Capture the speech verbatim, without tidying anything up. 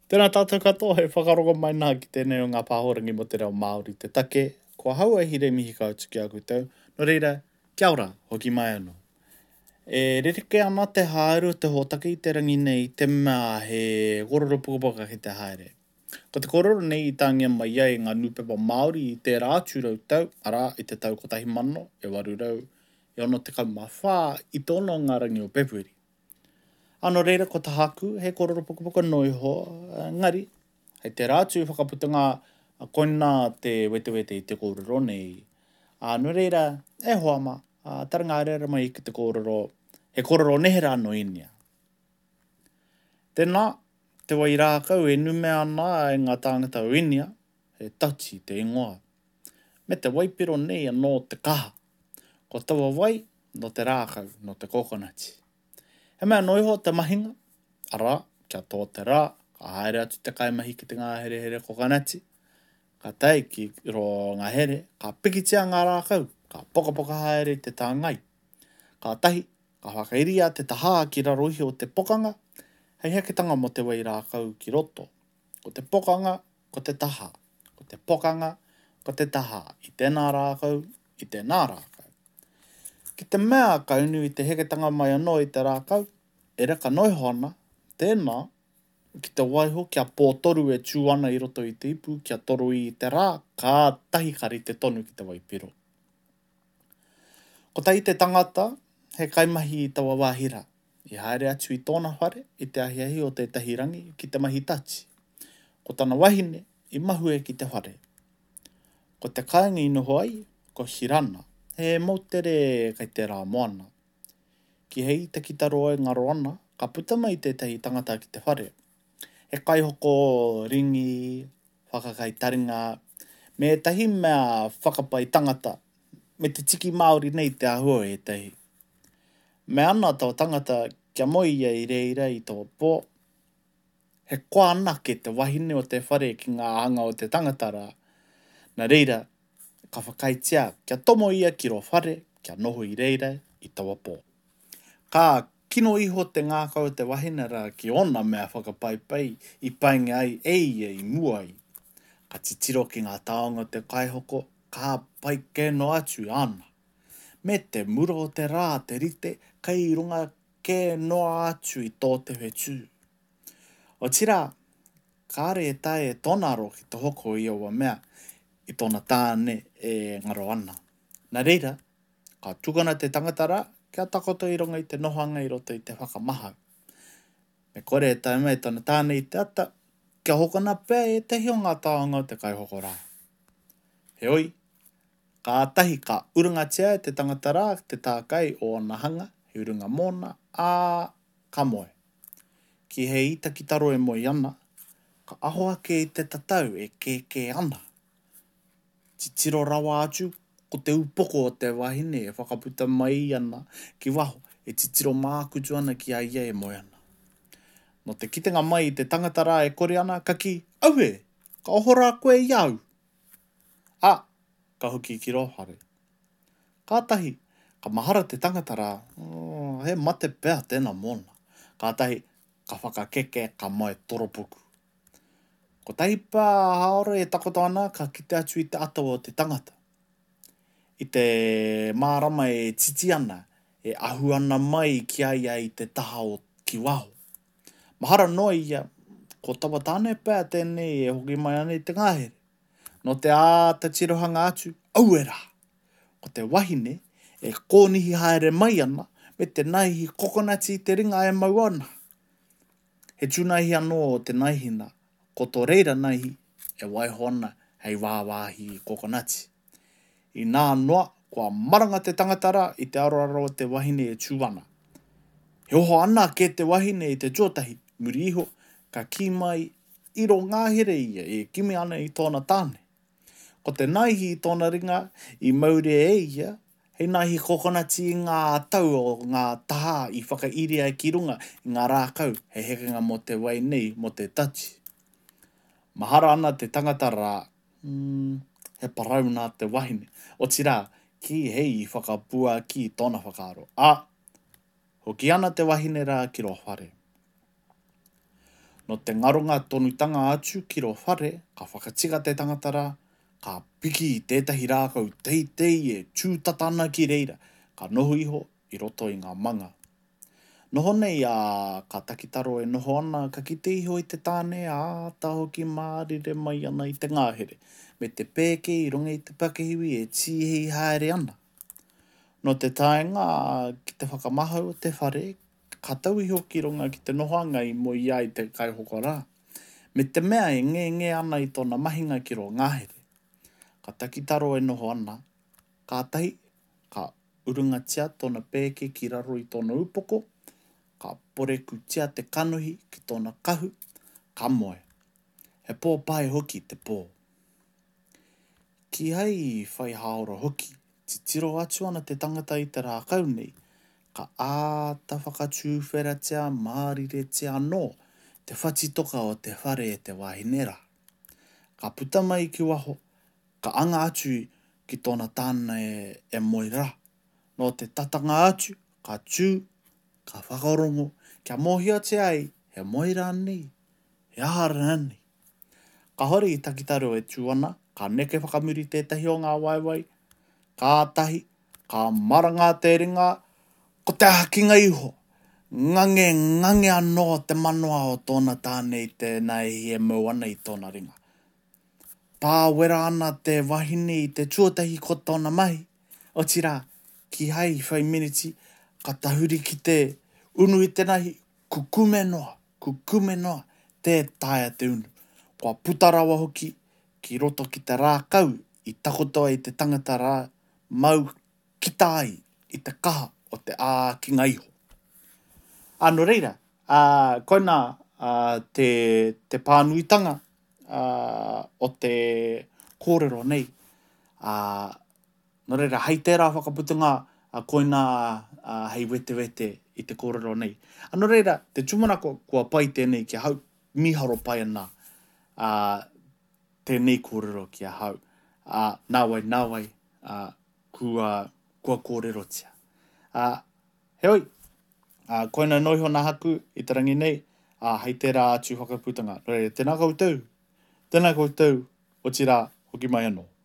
Tēnā tātou katoa he whakarongo mai nā ki tēnei o ngā pāhorangi mo te reo Māori te take. Kua haua hire mihi kautu ki a koutou. No reira, kia ora, hoki mai anō. E rereke ana te haere o te hōtake i te rangi nei te mea he kororo pukapuka ki te haere. Ko te kororo nei i tāngia mai ai ngā nupepa Māori i te rātu rau tau, ara i te tau kotahi mano, e waru rau, e ono te kaumawhā i tono ngā rangi o Pepuri. Ano reira ko te haku, he kororo pukapuka noiho, uh, ngari, hei te rātu whakaputunga a koina te wete wete i te kororo nei. Ano reira, e hoa ma, uh, taranga reira mai ki te kororo, he kororo nehera no inia. Tēnā, te wai rākau e nume ana e ngā tāngata o inia, he tachi te ingoa. Me te waipiro nei anō te kaha, ko tawa wai no te rākau, no te kokonati. He mea noiho te mahinga, ara, kia tō te rā, ka haere atu te kaimahi ki te ngā here here kokonati, ka tai ki ro ngā here, ka pikitia ngā rākau, ka poka poka haere te tāngai, ka tahi, ka whakairia te taha ki raro ihi o te pokang, hei heketanga mo te wai rākau ki roto. Ko te pokang, ko te taha, ko te pokang, ko te taha, i tēnā rākau, i tēnā rākau. Ki te mea kaunu i te heketanga mai anō i te rākau, e reka noiho ana, tēnā, ki te waiho, kia pōtoru e tū ana i roto i te ipu, kia toru i te rā, ka tahi kari te tonu ki te waipiro. Ko tai te tangata, he kaimahi i tawa wāhira, i haere atu i tōna whare, i te ahiahi o te tahirangi, ki te mahi tachi. Ko tana wahine, i mahue ki te whare. Ko te kāinga i noho ai, ko hirana, he mautere kai te rā moana. Ki hei te kitaro e ngaro ana, ka puta mai tētahi tangata ki te whare. He kaihoko ringi, whakakai taringa, me tahi mea whakapai tangata, me te tiki Māori nei te ahua e tahi. Me ana tau tangata kia moi ia i reira i tō pō, he koa ana ke te wahine o te whare ki ngā hanga o te tangata rā. Nā reira, ka whakaitia, kia tomo ia ki ro whare, kia noho i reira i tawa pō. Ka kino iho te ngākau te wahine rā ki ona mea whakapaipai i painga ai eia i muai. Ka titiro ki ngā taonga te kaihoko, ka pai kēno atu ana. Me te muro o te rā te rite, kai runga kēno atu i tō te whetū. O tira, ka are e tae e tonaro ki te hoko i aua mea, i tōna tāne e ngaro ana. Nā reira, ka tukana te tangata rā, kia takoto i runga i te nohanga i roto i te whakamahau. Me kore e tae mai tōna tāne i te ata, kia hokona pēr e tehi o ngā taonga o te kaihoko rā. He oi, ka tahi ka urungatia e te tangata rā, te tākai o ana hanga, he urunga mōna, a ka moe. Ki he ita ki taro e moi ana, ka ahoa ke i te tatau e ke ke ana. Titiro rawa atu, ko te upoko o te wahine e whakaputa mai ana ki waho, e titiro mākutu ana ki aia e moi ana. No te kitenga mai i te tangata rā e kore ana, ka ki, aue, ka ohora koe iau. A, ka hoki ki rohare. Kātahi, ka mahara te tangata rā, oh, he mate pēr tēnā mōna. Kātahi, ka whakakeke ka mai toropuku. Ko tahi pā haore e takoto ana, ka kite atu i te atawa o te tangata. I te mārama e titi ana, e ahu ana mai ki aia i te taha o ki waho. Mahara noa ia, ko tawa tāne pēr tēnei e hoki mai ana i te ngāhere. No te āta tirohanga atu, au e rā. Ko te wahine, e kōnihi haere mai ana, me te naihi kokonati i te ringa e mau ana. He tūnaihi anō o te naihina, ko tō reira naihi, e waiho ana hei wāwāhi kokonati. I nā noa, kua maranga te tangata rā i te aroaro o te wahine e tū ana. He oho ana ke te wahine i te tuatahi, muri iho, ka ki mai i ro ngāhere ia e kimi ana i tōna tāne. Ko te naihi i tōna ringa, i maure e ia, hei naihi kokonati i ngā tau o ngā taha i whakairia ki runga i ngā rākau, he hekenga mo te wai nei mo te tachi. Mahara ana te tangata rā, mm, he parau nā te wahine. O tira, ki hei i whakapua ki tōna whakaaro. A, hoki ana te wahine rā ki ro whare. No te ngaronga tonutanga atu ki ro whare, ka whakatinga te tangata rā, ka piki i tētahi rākau tei tei e tūtatana ki reira, ka noho iho i roto i ngā manga. Noho nei a ka takitaro e noho ana ka kite iho i te tāne a ta hoki mārire mai ana i te ngāhere, me te pēke i runga i te pakehiwi e tīhei haere ana. No te taenga ki te whakamahau o te whare, ka tau iho ki runga ki te nohoanga i mo ia i te kaihoko rā. Me te mea e nge nge ana i tōna mahinga ki ro ngāhere. Ka takitaro e noho ana, ka tahi, ka urungatia tōna pēke ki raro i tōna upoko, ka poreku tia te kanuhi ki tōna kahu, ka moe. He pōpae hoki te pō. Ki hei whai haora hoki, ti tiro atu ana te tangata i te rākau nei, ka āta whakatūwheratia mārire tia anō, te whatitoka o te whare e te wahinera. Ka puta mai ki waho, ka anga atu ki tōna tāna e, e moe rā. No te tatanga atu, ka tū, ka whakarongo, kia mōhia te ai, he moe rā nei, he ahara nei. Ka hori i takitaro e tū ana, ka neke whakamuri tētahi o ngā waiwai, ka tahi, ka maranga te ringa, ko te hakinga iho, ngange ngange anō te manoa o tōna tāne i tēnā e e mau ana i tōna ringa. Pāwera ana te wahine i te tuatahi ko tōna mahi, o tira, ki hei whai miniti, ka tahuri ki te unu i te nahi, kukume noa, kukume noa, te taia te unu. Kua putarawa hoki, ki roto ki te rākau, i takotoa i te tangata rā, mau kita ai, i te kaha o te ākinga iho. Ano reira, uh, koina uh, te, te pānuitanga uh, o te kōrero nei. Uh, no reira, hei tērā whakaputunga, uh, koina uh, hei wete wete i te kōrero nei. Ano reira, te tumanako kua pai tēnei ki hau, miharo pai ana uh, tēnei kōrero ki a hau. Uh, nāwai, nāwai, uh, kua, kua kōrero tia. Uh, heoi, uh, koina noiho nā haku i te rangi nei, uh, hei tērā atu whakaputanga. Reira, tēnā koutou, tēnā koutou, o tira, hoki mai anō.